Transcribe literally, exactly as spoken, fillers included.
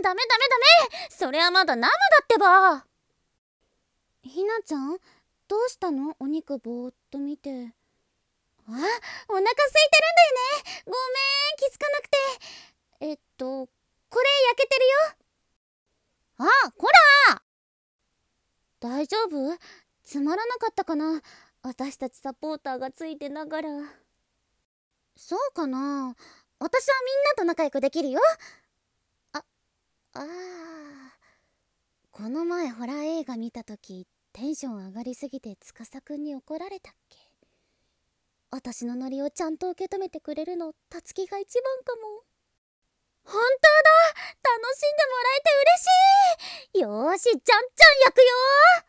ダメダメダメ、それはまだ生だってば。ひなちゃん、どうしたの？お肉ぼーっと見て。あ、お腹空いてるんだよね。ごめん、気づかなくて。えっとこれ焼けてるよ。あ、こら。大丈夫？つまらなかったかな、私たちサポーターがついてながら。そうかな、私はみんなと仲良くできるよ。あ、あー、この前ホラー映画見た時テンション上がりすぎて司くんに怒られたっけ。私のノリをちゃんと受け止めてくれるのたつきが一番かも。本当だ、楽しんでもらえて嬉しい。よーし、じゃんじゃん焼くよ。